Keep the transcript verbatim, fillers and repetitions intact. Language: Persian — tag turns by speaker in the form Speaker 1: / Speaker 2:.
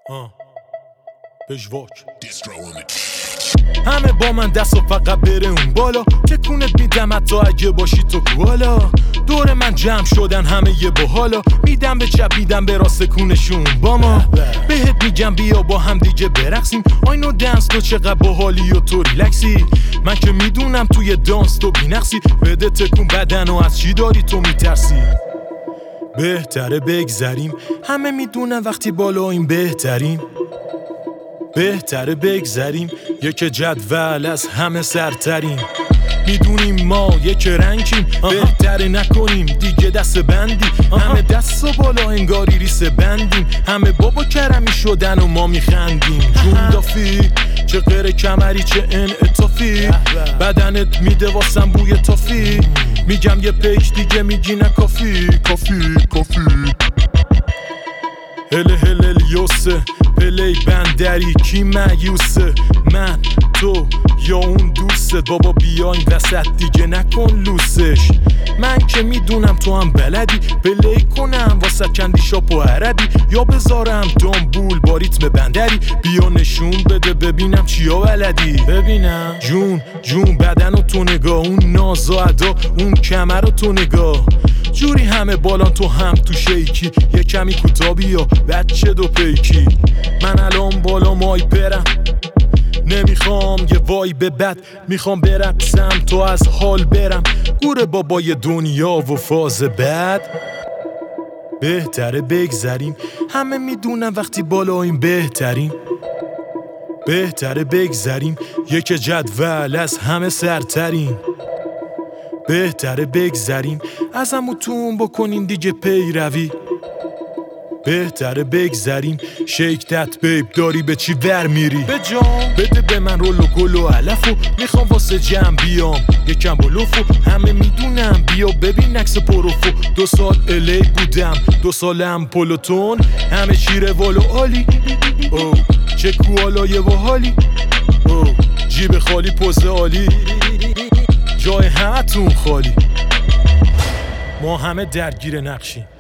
Speaker 1: آه پژواک همه با من دست و فقط بره اون بالا، تکونت میدم حتی اگه باشی تو کوالا. دور من جمع شدن همه یه باحالا، میدم به چپ میدم به راست کونشون با ما. بهت میگم بیا با هم دیگه برقصیم، آی نو دنس تو چقدر باحالی و تو ریلکسی. من که میدونم توی دانس تو بی‌نقصی، بده تکون بدن و از چی داری تو میترسی. بهتره بگذریم، همه میدونن وقتی بالاییم بهتریم. بهتره بگذریم، یک جدول از همه سرتریم. میدونیم ما یک رنگیم، بهتره نکنیم دیگه دست بندی. همه دست و بالا انگاری ریس بندیم، همه بابا کرمی شدن و ما میخندیم. جون دافی چه غیر کمری چه انعطافی، بدنت میده واسم بوی تافی. میگم یه پیک دیگه میگی نه کافی کافی کافی. هله هله لیوسه پلی بندری کی مایوسه، من تو یا اون دوسته. بابا بیاین وسط دیگه نکن لوسش. من که میدونم تو هم بلدی، پلی کنم واسه کندی شاپ و عربی، یا بذارم دنبول با ریتم بندری. بیا نشون بده ببینم چیا بلدی. ببینم جون جون بدن و تو نگاه، اون ناز و ادا اون کمر و تو نگاه. جوری همه بالان تو هم تو شیکی، یه کمی کوتابی یا بچه دو پیکی. من الان بالا مای برم، نمیخوام یه وای به بد، میخوام برقصم تو از حال برم. گوره بابای دنیا و فاز بد. بهتره بگذریم، همه میدونن وقتی بالاییم بهتریم. بهتره بگذریم، یک جدول از همه سرتریم. بهتره بگذریم، از هموتون بکنین دیگه پیروی. بهتره بگذریم، شیک دت بیب داری به چی ور میری؟ به جام بده به من رول و گل و علفو، میخوام واسه جمع بیام یکم بلوفو. همه میدونم بیا ببین عکس پروفو. دو سال الی بودم دو سالم پلوتون، همه چی روال و عالی. او چه کوالای و حالی، او جیب خالی پوز عالی، جای همتون خالی. ما همه درگیر نقشیم.